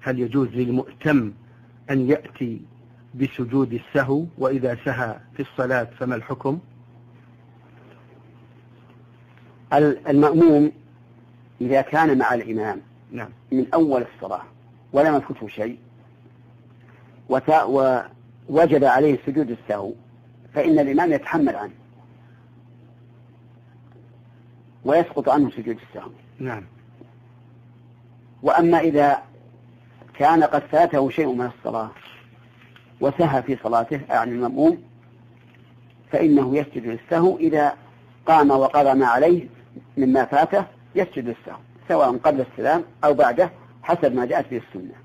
هل يجوز للمؤتم أن يأتي بسجود السهو؟ وإذا سهى في الصلاة فما الحكم؟ المأموم إذا كان مع الإمام نعم. من أول الصلاة ولم يفته شيء ووجب عليه سجود السهو فإن الإمام يتحمل عنه ويسقط عنه سجود السهو. نعم. وأما إذا كان قد فاته شيء من الصلاة وسهى في صلاته يعني المأموم فإنه يسجد للسهو إذا قام وقضى ما عليه مما فاته يسجد للسهو سواء قبل السلام أو بعده حسب ما جاءت به السنة.